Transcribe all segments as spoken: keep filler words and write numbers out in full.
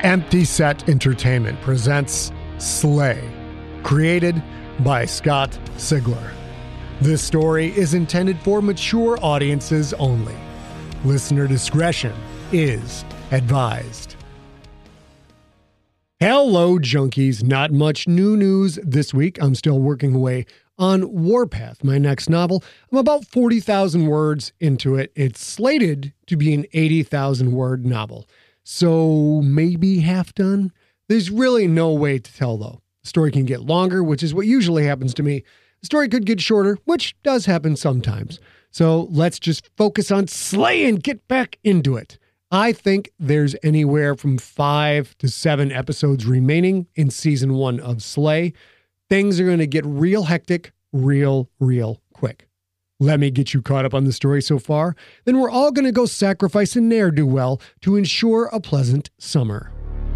Empty Set Entertainment presents Slay, created by Scott Sigler. This story is intended for mature audiences only. Listener discretion is advised. Hello, junkies. Not much new news this week. I'm still working away on Warpath, my next novel. I'm about forty thousand words into it. It's slated to be an eighty thousand word novel. So maybe half done? There's really no way to tell, though. The story can get longer, which is what usually happens to me. The story could get shorter, which does happen sometimes. So let's just focus on Slay and get back into it. I think there's anywhere from five to seven episodes remaining in season one of Slay. Things are going to get real hectic, real, real quick. Let me get you caught up on the story so far. Then we're all going to go sacrifice a ne'er-do-well to ensure a pleasant summer.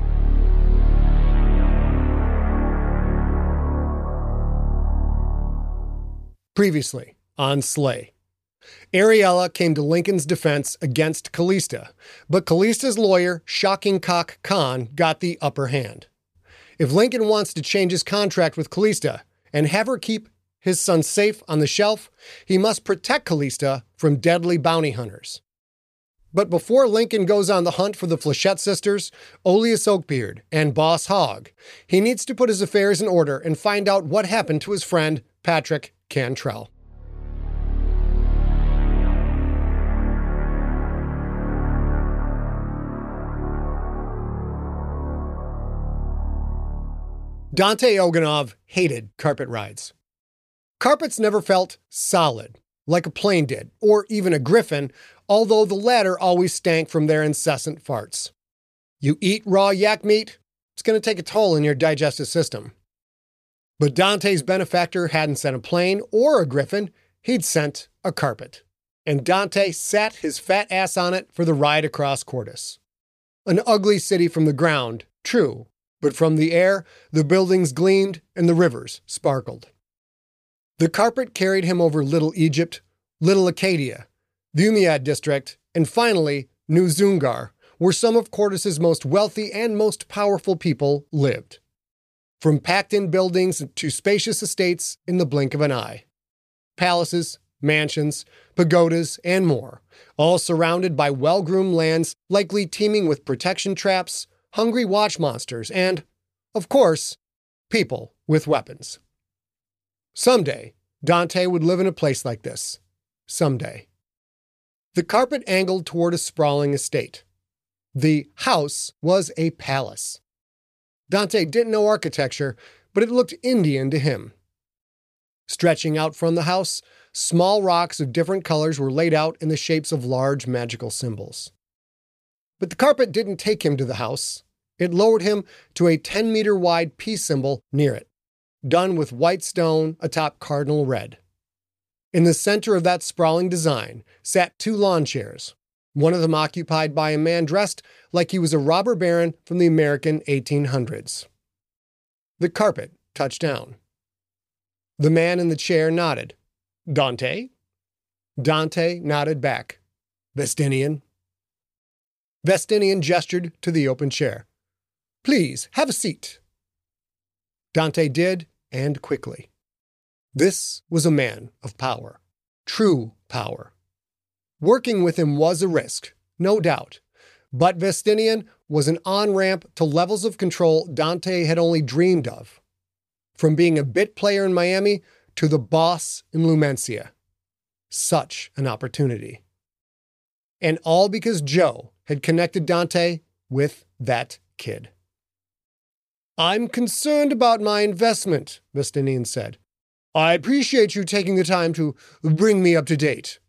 Previously on Slay, Ariella came to Lincoln's defense against Callista, but Callista's lawyer, Shocking Cock Khan, got the upper hand. If Lincoln wants to change his contract with Callista and have her keep his son safe on the shelf, he must protect Callista from deadly bounty hunters. But before Lincoln goes on the hunt for the Flechette sisters, Oleus Oakbeard, and Boss Hogg, he needs to put his affairs in order and find out what happened to his friend, Patrick Cantrell. Dante Oganov hated carpet rides. Carpets never felt solid, like a plane did, or even a griffin, although the latter always stank from their incessant farts. You eat raw yak meat, it's going to take a toll in your digestive system. But Dante's benefactor hadn't sent a plane or a griffin, he'd sent a carpet. And Dante sat his fat ass on it for the ride across Cordis. An ugly city from the ground, true, but from the air, the buildings gleamed and the rivers sparkled. The carpet carried him over Little Egypt, Little Acadia, the Umayyad district, and finally, New Zungar, where some of Cordis's most wealthy and most powerful people lived. From packed-in buildings to spacious estates in the blink of an eye. Palaces, mansions, pagodas, and more, all surrounded by well-groomed lands likely teeming with protection traps, hungry watch monsters, and, of course, people with weapons. Someday, Dante would live in a place like this. Someday. The carpet angled toward a sprawling estate. The house was a palace. Dante didn't know architecture, but it looked Indian to him. Stretching out from the house, small rocks of different colors were laid out in the shapes of large magical symbols. But the carpet didn't take him to the house. It lowered him to a ten-meter-wide peace symbol near it, done with white stone atop cardinal red. In the center of that sprawling design sat two lawn chairs, one of them occupied by a man dressed like he was a robber baron from the American eighteen hundreds. The carpet touched down. The man in the chair nodded. Dante? Dante nodded back. Vestinian? Vestinian gestured to the open chair. Please, have a seat. Dante did, and quickly. This was a man of power. True power. Working with him was a risk, no doubt. But Vestinian was an on-ramp to levels of control Dante had only dreamed of. From being a bit player in Miami to the boss in Lumencia. Such an opportunity. And all because Joe had connected Dante with that kid. I'm concerned about my investment, Vestinian said. I appreciate you taking the time to bring me up to date.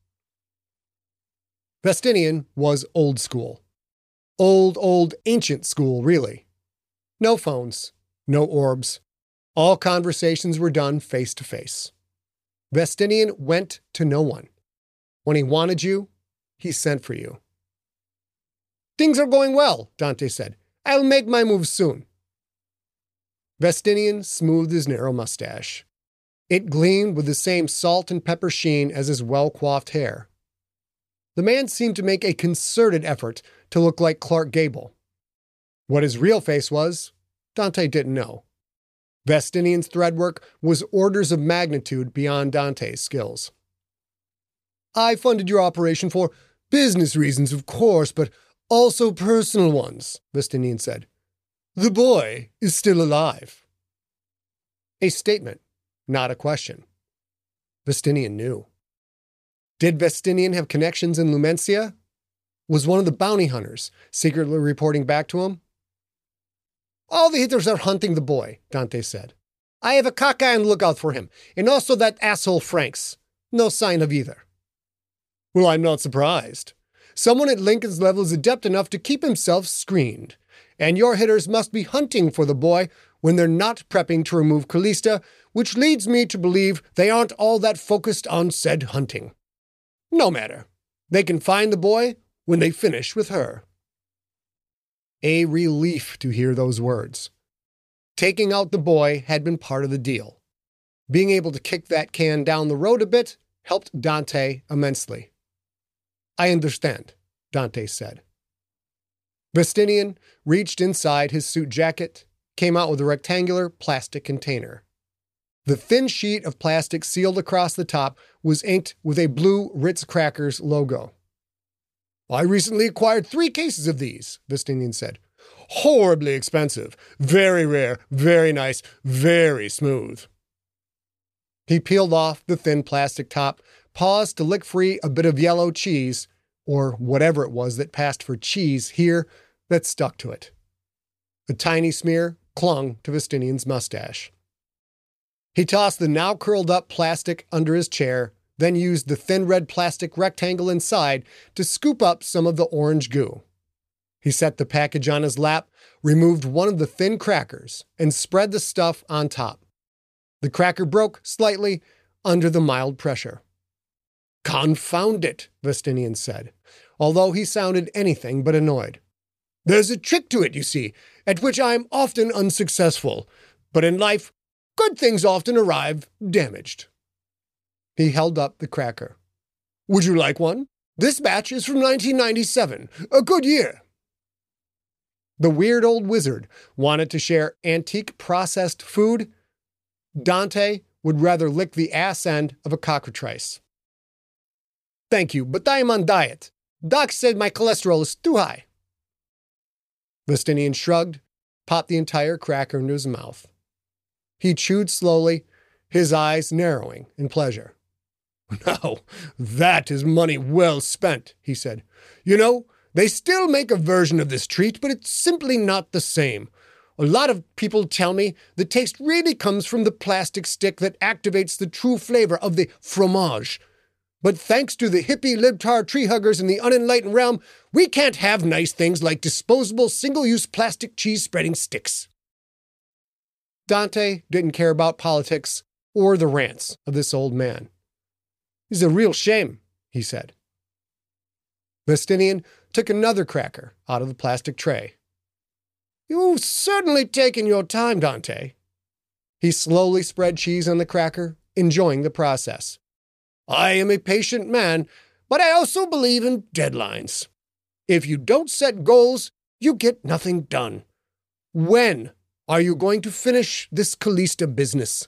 Vestinian was old school. Old, old, ancient school, really. No phones, no orbs. All conversations were done face to face. Vestinian went to no one. When he wanted you, he sent for you. Things are going well, Dante said. I'll make my move soon. Vestinian smoothed his narrow mustache. It gleamed with the same salt and pepper sheen as his well-coiffed hair. The man seemed to make a concerted effort to look like Clark Gable. What his real face was, Dante didn't know. Vestinian's threadwork was orders of magnitude beyond Dante's skills. I funded your operation for business reasons, of course, but also personal ones, Vestinian said. The boy is still alive. A statement, not a question. Vestinian knew. Did Vestinian have connections in Lumencia? Was one of the bounty hunters secretly reporting back to him? All the hitters are hunting the boy, Dante said. I have a cockeye on the lookout for him, and also that asshole Franks. No sign of either. Well, I'm not surprised. Someone at Lincoln's level is adept enough to keep himself screened, and your hitters must be hunting for the boy when they're not prepping to remove Callista, which leads me to believe they aren't all that focused on said hunting. No matter. They can find the boy when they finish with her. A relief to hear those words. Taking out the boy had been part of the deal. Being able to kick that can down the road a bit helped Dante immensely. I understand, Dante said. Vestinian reached inside his suit jacket, came out with a rectangular plastic container. The thin sheet of plastic sealed across the top was inked with a blue Ritz Crackers logo. I recently acquired three cases of these, Vestinian said. Horribly expensive, very rare, very nice, very smooth. He peeled off the thin plastic top, paused to lick free a bit of yellow cheese, or whatever it was that passed for cheese here that stuck to it. A tiny smear clung to Vestinian's mustache. He tossed the now curled up plastic under his chair, then used the thin red plastic rectangle inside to scoop up some of the orange goo. He set the package on his lap, removed one of the thin crackers, and spread the stuff on top. The cracker broke slightly under the mild pressure. Confound it, Vestinian said, although he sounded anything but annoyed. There's a trick to it, you see, at which I am often unsuccessful, but in life, good things often arrive damaged. He held up the cracker. Would you like one? This batch is from nineteen ninety-seven, a good year. The weird old wizard wanted to share antique processed food. Dante would rather lick the ass end of a cockatrice. Thank you, but I am on diet. Doc said my cholesterol is too high. Vestinian shrugged, popped the entire cracker into his mouth. He chewed slowly, his eyes narrowing in pleasure. Now, that is money well spent, he said. You know, they still make a version of this treat, but it's simply not the same. A lot of people tell me the taste really comes from the plastic stick that activates the true flavor of the fromage. But thanks to the hippie libtard tree huggers in the unenlightened realm, we can't have nice things like disposable single-use plastic cheese-spreading sticks. Dante didn't care about politics or the rants of this old man. It's a real shame, he said. Vestinian took another cracker out of the plastic tray. You've certainly taken your time, Dante. He slowly spread cheese on the cracker, enjoying the process. I am a patient man, but I also believe in deadlines. If you don't set goals, you get nothing done. When are you going to finish this Callista business?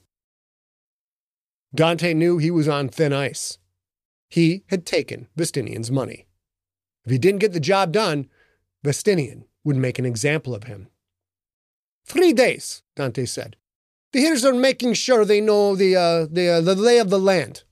Dante knew he was on thin ice. He had taken Vestinian's money. If he didn't get the job done, Vestinian would make an example of him. Three days, Dante said. The hitters are making sure they know the, uh, the, uh, the lay of the land.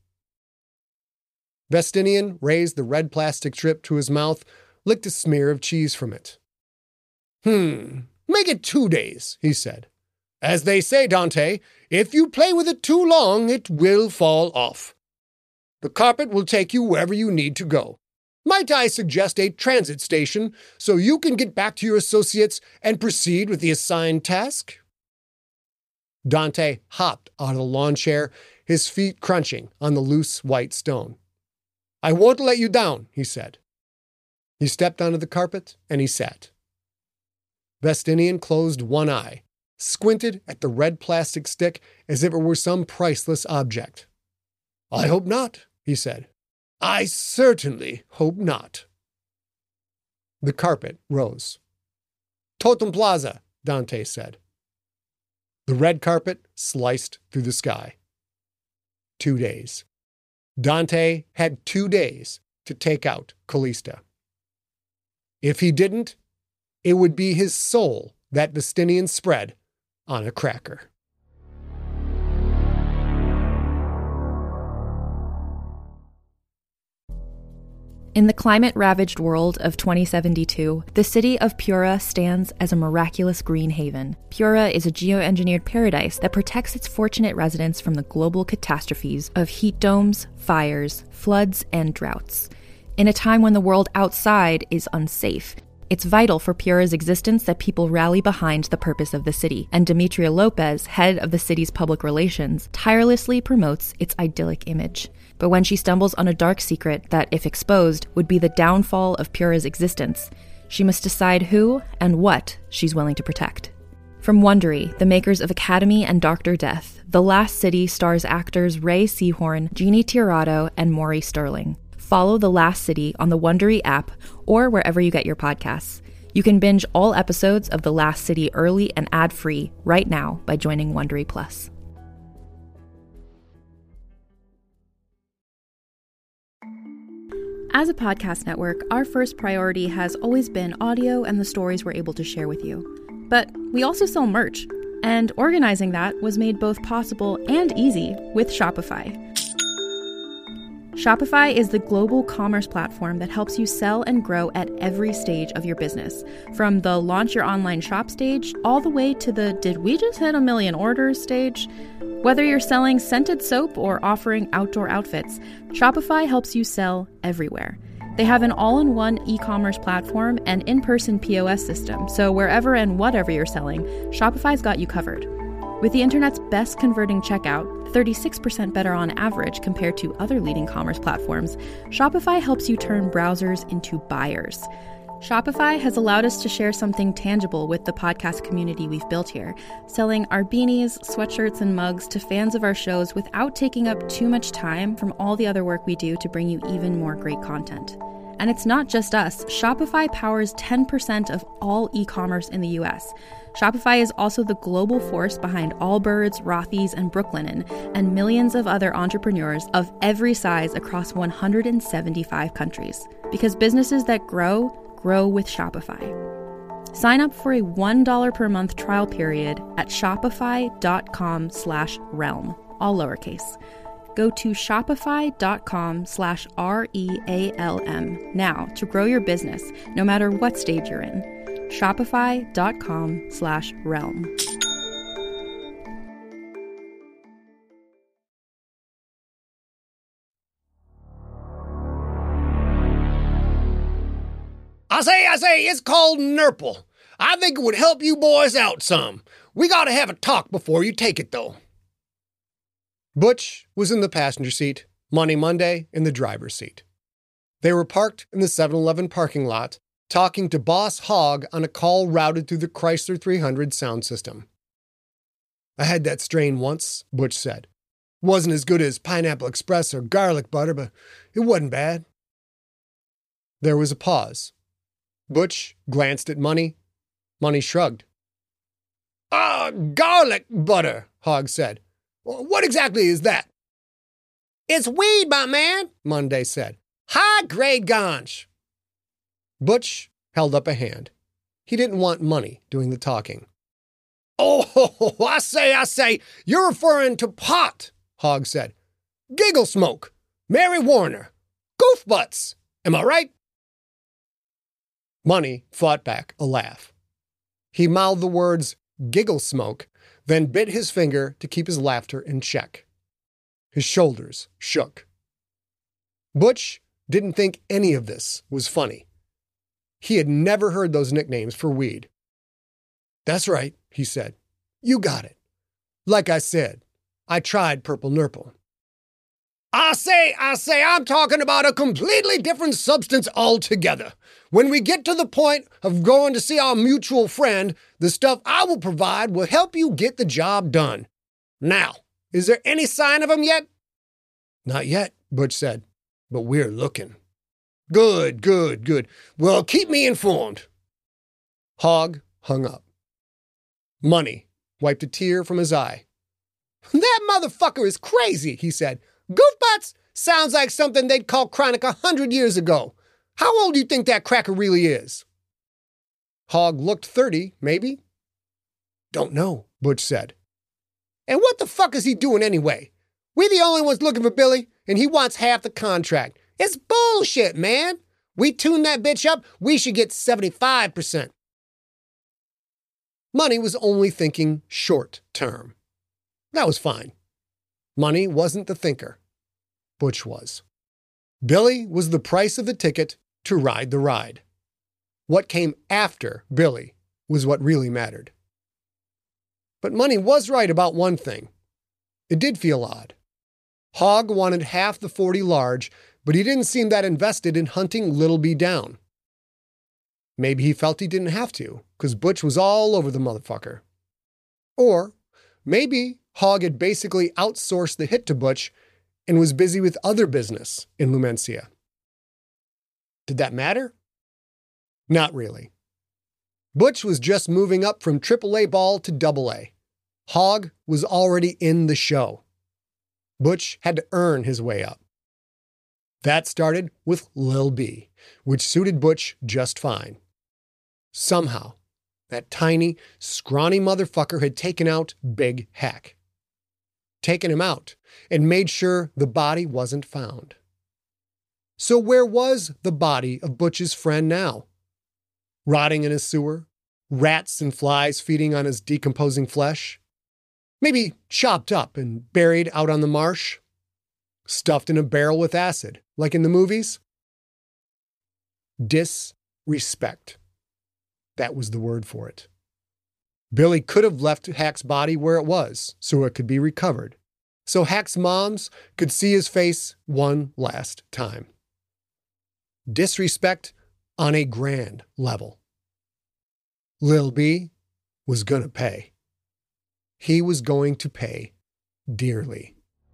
Vestinian raised the red plastic strip to his mouth, licked a smear of cheese from it. Hmm, make it two days, he said. As they say, Dante, if you play with it too long, it will fall off. The carpet will take you wherever you need to go. Might I suggest a transit station so you can get back to your associates and proceed with the assigned task? Dante hopped out of the lawn chair, his feet crunching on the loose white stone. I won't let you down, he said. He stepped onto the carpet and he sat. Vestinian closed one eye, squinted at the red plastic stick as if it were some priceless object. I hope not, he said. I certainly hope not. The carpet rose. Totem Plaza, Dante said. The red carpet sliced through the sky. Two days. Dante had two days to take out Callista. If he didn't, it would be his soul that Vestinian spread on a cracker. In the climate-ravaged world of twenty seventy-two, the city of Piura stands as a miraculous green haven. Piura is a geoengineered paradise that protects its fortunate residents from the global catastrophes of heat domes, fires, floods, and droughts. In a time when the world outside is unsafe, it's vital for Piura's existence that people rally behind the purpose of the city, and Demetria Lopez, head of the city's public relations, tirelessly promotes its idyllic image. But when she stumbles on a dark secret that, if exposed, would be the downfall of Piura's existence, she must decide who and what she's willing to protect. From Wondery, the makers of Academy and Doctor Death, The Last City stars actors Ray Seahorn, Jeannie Tirado, and Maury Sterling. Follow The Last City on the Wondery app or wherever you get your podcasts. You can binge all episodes of The Last City early and ad-free right now by joining Wondery Plus. As a podcast network, our first priority has always been audio and the stories we're able to share with you. But we also sell merch, and organizing that was made both possible and easy with Shopify. Shopify is the global commerce platform that helps you sell and grow at every stage of your business, from the launch your online shop stage all the way to the did we just hit a million orders stage. Whether you're selling scented soap or offering outdoor outfits, Shopify helps you sell everywhere. They have an all-in-one e-commerce platform and in-person P O S system, so wherever and whatever you're selling, Shopify's got you covered. With the internet's best converting checkout, thirty-six percent better on average compared to other leading commerce platforms, Shopify helps you turn browsers into buyers. Shopify has allowed us to share something tangible with the podcast community we've built here, selling our beanies, sweatshirts, and mugs to fans of our shows without taking up too much time from all the other work we do to bring you even more great content. And it's not just us. Shopify powers ten percent of all e-commerce in the U S. Shopify is also the global force behind Allbirds, Rothy's, and Brooklinen, and millions of other entrepreneurs of every size across one hundred seventy-five countries. Because businesses that grow, grow with Shopify. Sign up for a one dollar per month trial period at shopify.com slash realm, all lowercase. Go to shopify.com slash R-E-A-L-M now to grow your business, no matter what stage you're in. Shopify.com slash realm. I say, I say, it's called Nurple. I think it would help you boys out some. We gotta have a talk before you take it, though. Butch was in the passenger seat, Money Monday in the driver's seat. They were parked in the seven eleven parking lot, talking to Boss Hogg on a call routed through the Chrysler three hundred sound system. I had that strain once, Butch said. Wasn't as good as Pineapple Express or Garlic Butter, but it wasn't bad. There was a pause. Butch glanced at Money. Money shrugged. Ah, uh, garlic butter, Hogg said. What exactly is that? It's weed, my man, Monday said. High-grade ganj. Butch held up a hand. He didn't want Money doing the talking. Oh, I say, I say, you're referring to pot, Hogg said. Giggle Smoke, Mary Warner, Goof Butts, am I right? Money fought back a laugh. He mouthed the words giggle smoke, then bit his finger to keep his laughter in check. His shoulders shook. Butch didn't think any of this was funny. He had never heard those nicknames for weed. That's right, he said. You got it. Like I said, I tried Purple Nurple. I say, I say, I'm talking about a completely different substance altogether. When we get to the point of going to see our mutual friend, the stuff I will provide will help you get the job done. Now, is there any sign of him yet? Not yet, Butch said, but we're looking. Good, good, good. Well, keep me informed. Hogg hung up. Money wiped a tear from his eye. "That motherfucker is crazy," he said. "Goofbutts sounds like something they'd call chronic a hundred years ago. How old do you think that cracker really is?" Hogg looked thirty, maybe. "Don't know," Butch said. "And what the fuck is he doing anyway? We the only ones looking for Billy, and he wants half the contract. It's bullshit, man. We tune that bitch up, we should get seventy-five percent. Money was only thinking short term. That was fine. Money wasn't the thinker. Butch was. Billy was the price of the ticket to ride the ride. What came after Billy was what really mattered. But Money was right about one thing. It did feel odd. Hogg wanted half the forty large, but he didn't seem that invested in hunting Little B down. Maybe he felt he didn't have to, because Butch was all over the motherfucker. Or maybe Hogg had basically outsourced the hit to Butch and was busy with other business in Lumencia. Did that matter? Not really. Butch was just moving up from triple A ball to double A. Hogg was already in the show. Butch had to earn his way up. That started with Lil B, which suited Butch just fine. Somehow, that tiny, scrawny motherfucker had taken out Big Hack. Taken him out and made sure the body wasn't found. So where was the body of Butch's friend now? Rotting in a sewer? Rats and flies feeding on his decomposing flesh? Maybe chopped up and buried out on the marsh? Stuffed in a barrel with acid, like in the movies? Disrespect. That was the word for it. Billy could have left Hack's body where it was, so it could be recovered, so Hack's moms could see his face one last time. Disrespect on a grand level. Lil B was gonna pay. He was going to pay dearly.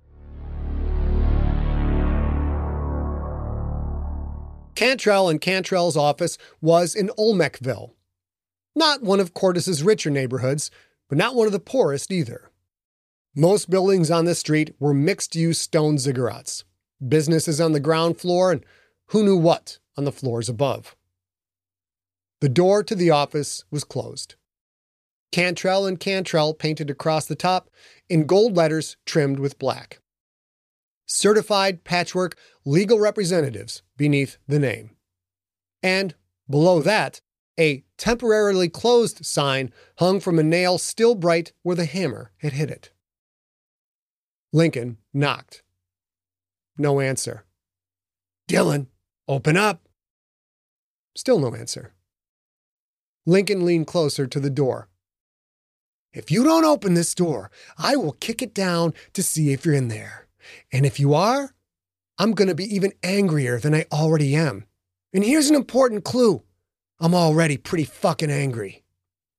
Cantrell and Cantrell's office was in Olmecville. Not one of Cordis's richer neighborhoods, but not one of the poorest either. Most buildings on this street were mixed-use stone ziggurats, businesses on the ground floor, and who knew what on the floors above. The door to the office was closed. Cantrell and Cantrell painted across the top in gold letters trimmed with black. Certified patchwork legal representatives beneath the name. And below that, a temporarily closed sign hung from a nail still bright where the hammer had hit it. Lincoln knocked. No answer. "Dylan, open up." Still no answer. Lincoln leaned closer to the door. "If you don't open this door, I will kick it down to see if you're in there. And if you are, I'm going to be even angrier than I already am. And here's an important clue. I'm already pretty fucking angry."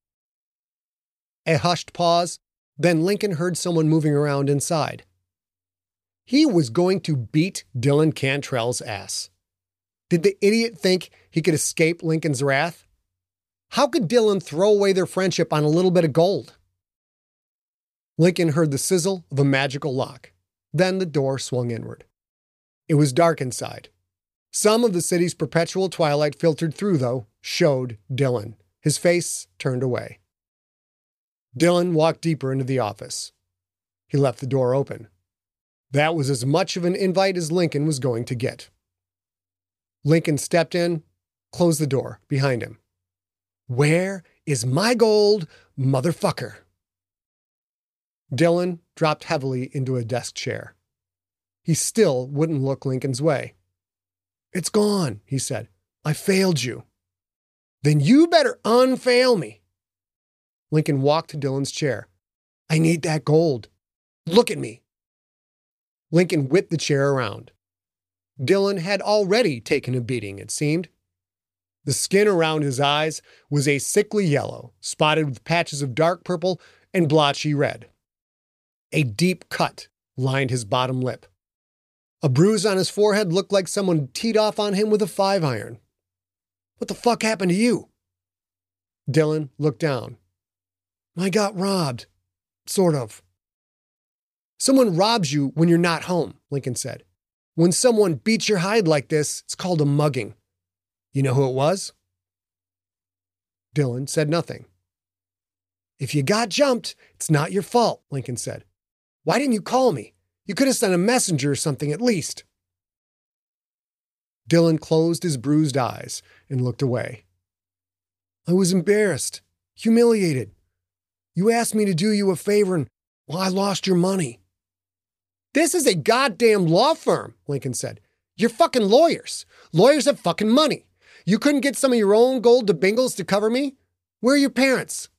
A hushed pause, then Lincoln heard someone moving around inside. He was going to beat Dylan Cantrell's ass. Did the idiot think he could escape Lincoln's wrath? How could Dylan throw away their friendship on a little bit of gold? Lincoln heard the sizzle of a magical lock. Then the door swung inward. It was dark inside. Some of the city's perpetual twilight filtered through, though, showed Dylan, his face turned away. Dylan walked deeper into the office. He left the door open. That was as much of an invite as Lincoln was going to get. Lincoln stepped in, closed the door behind him. "Where is my gold, motherfucker?" Dylan dropped heavily into a desk chair. He still wouldn't look Lincoln's way. "It's gone," he said. "I failed you." "Then you better unfail me." Lincoln walked to Dylan's chair. "I need that gold. Look at me." Lincoln whipped the chair around. Dylan had already taken a beating, it seemed. The skin around his eyes was a sickly yellow, spotted with patches of dark purple and blotchy red. A deep cut lined his bottom lip. A bruise on his forehead looked like someone teed off on him with a five iron. "What the fuck happened to you?" Dylan looked down. I got robbed. Sort of. Someone robs you when you're not home, Lincoln said. When someone beats your hide like this, it's called a mugging. You know who it was? Dylan said nothing. If you got jumped, it's not your fault, Lincoln said. Why didn't you call me? You could have sent a messenger or something at least. Dylan closed his bruised eyes and looked away. I was embarrassed, humiliated. You asked me to do you a favor and, well, I lost your money. This is a goddamn law firm, Lincoln said. You're fucking lawyers. Lawyers have fucking money. You couldn't get some of your own gold to Bingles to cover me? Where are your parents?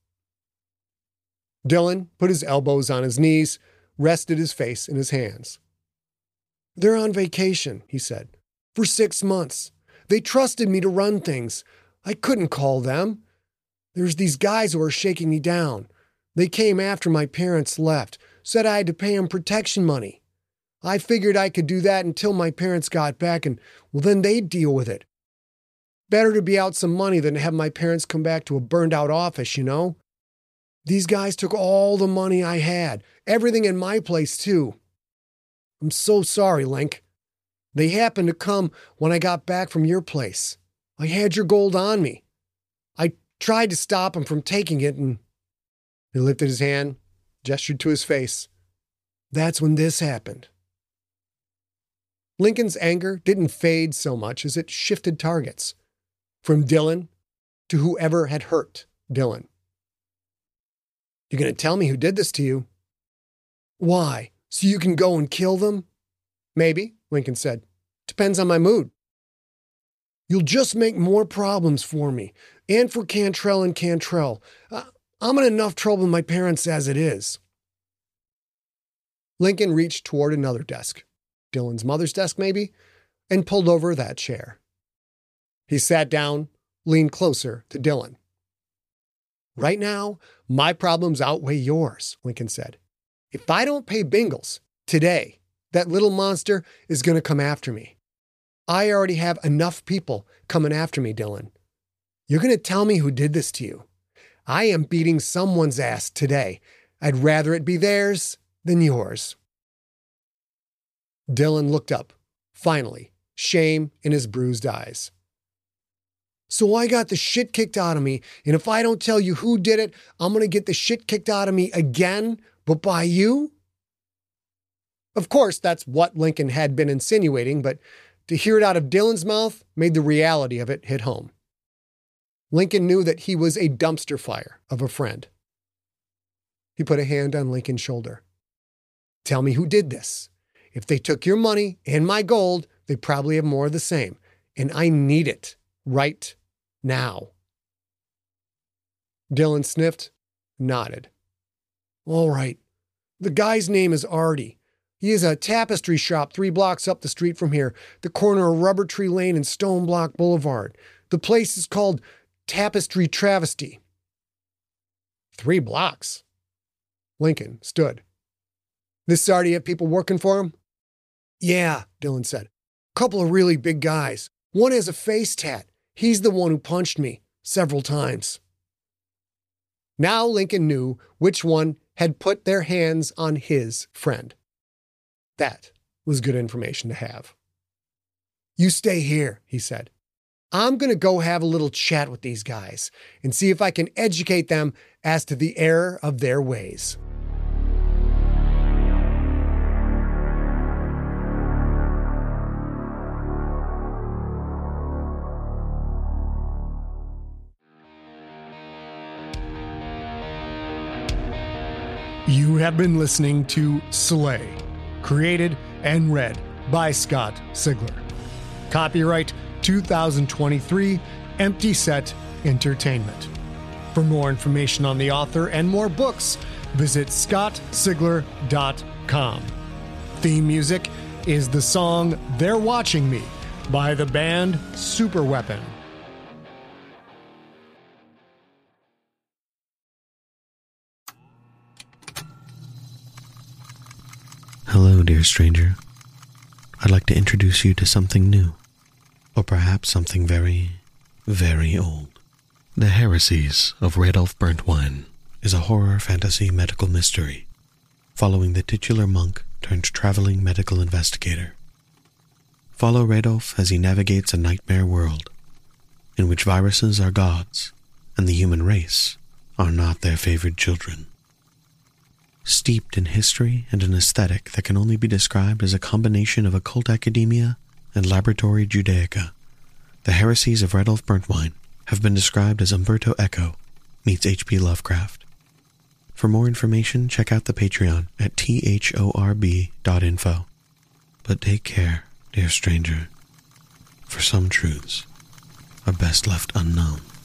Dylan put his elbows on his knees, rested his face in his hands. They're on vacation, he said, for six months. They trusted me to run things. I couldn't call them. There's these guys who are shaking me down. They came after my parents left, said I had to pay them protection money. I figured I could do that until my parents got back and, well, then they'd deal with it. Better to be out some money than to have my parents come back to a burned out office, you know? These guys took all the money I had, everything in my place too. I'm so sorry, Link. They happened to come when I got back from your place. I had your gold on me. I tried to stop them from taking it and... He lifted his hand, gestured to his face. That's when this happened. Lincoln's anger didn't fade so much as it shifted targets, from Dylan to whoever had hurt Dylan. You're going to tell me who did this to you? Why? So you can go and kill them? Maybe, Lincoln said. Depends on my mood. You'll just make more problems for me, and for Cantrell and Cantrell. Uh, I'm in enough trouble with my parents as it is. Lincoln reached toward another desk, Dylan's mother's desk maybe, and pulled over that chair. He sat down, leaned closer to Dylan. Right now, my problems outweigh yours, Lincoln said. If I don't pay Bingles today, that little monster is going to come after me. I already have enough people coming after me, Dylan. You're going to tell me who did this to you. I am beating someone's ass today. I'd rather it be theirs than yours. Dylan looked up, finally, shame in his bruised eyes. So I got the shit kicked out of me, and if I don't tell you who did it, I'm going to get the shit kicked out of me again, but by you? Of course, that's what Lincoln had been insinuating, but to hear it out of Dylan's mouth made the reality of it hit home. Lincoln knew that he was a dumpster fire of a friend. He put a hand on Lincoln's shoulder. Tell me who did this. If they took your money and my gold, they probably have more of the same, and I need it right now. Dylan sniffed, nodded. All right. The guy's name is Artie. He has a tapestry shop three blocks up the street from here, the corner of Rubber Tree Lane and Stone Block Boulevard. The place is called Tapestry Travesty. Three blocks. Lincoln stood. This Artie have people working for him? Yeah, Dylan said. A couple of really big guys. One has a face tat. He's the one who punched me several times. Now Lincoln knew which one had put their hands on his friend. That was good information to have. You stay here, he said. I'm going to go have a little chat with these guys and see if I can educate them as to the error of their ways. You have been listening to Slay, created and read by Scott Sigler. Copyright two thousand twenty-three, Empty Set Entertainment. For more information on the author and more books, visit scott sigler dot com. Theme music is the song They're Watching Me by the band Superweapon. Hello, dear stranger. I'd like to introduce you to something new, or perhaps something very, very old. The Heresies of Radolf Burntwine is a horror fantasy medical mystery following the titular monk turned traveling medical investigator. Follow Radolf as he navigates a nightmare world in which viruses are gods and the human race are not their favored children. Steeped in history and an aesthetic that can only be described as a combination of occult academia and laboratory Judaica, The Heresies of Radolf Burntwine have been described as Umberto Eco meets H P Lovecraft. For more information, check out the Patreon at thorb dot info. But take care, dear stranger, for some truths are best left unknown.